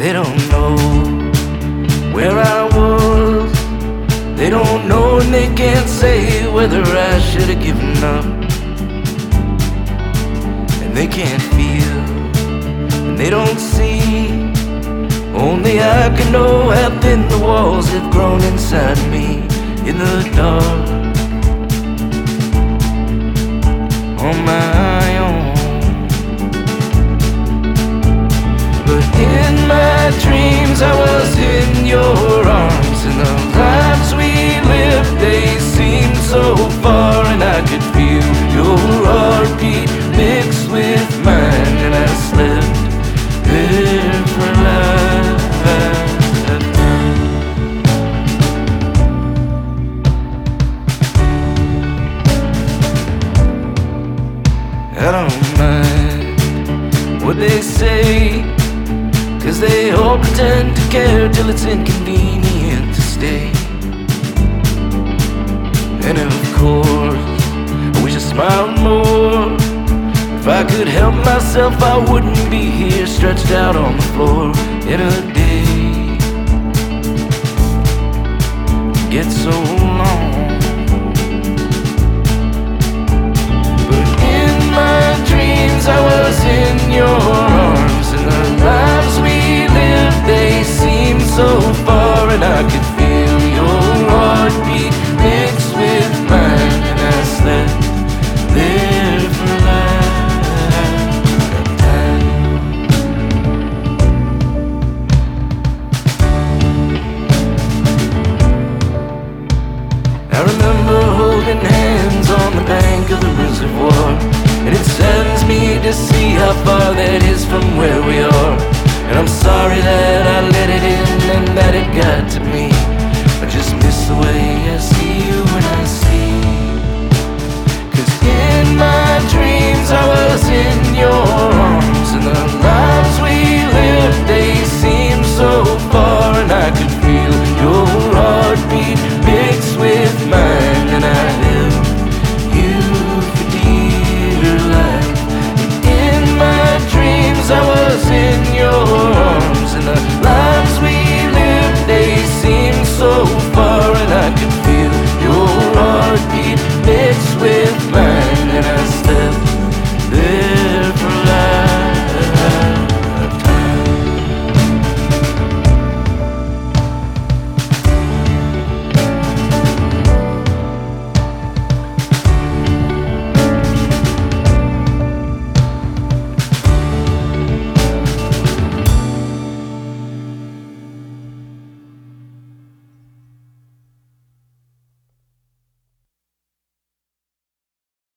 They don't know where I was. They don't know and they can't say whether I should have given up. And they can't feel and they don't see. Only I can know how thin the walls have grown inside me in the dark, on my own. But in my dreams I was in your arms, and the lives we lived, they seemed so far, and I could feel your heartbeat mixed with mine, and I slept there for life. I don't mind what they say, 'cause they all pretend to care till it's inconvenient to stay. And of course, I wish I smiled more. If I could help myself, I wouldn't be here stretched out on the floor in a day. Get so long. But in my dreams I was in your arms, and the lives we lived, they seemed so far, and I could feel your heartbeat mixed with mine, and I slept there for lifetime. I remember holding hands on the bank of the reservoir, and it saddens me to see how far that is from where we are. And I'm sorry that I let it in and that it got to me. I just miss the way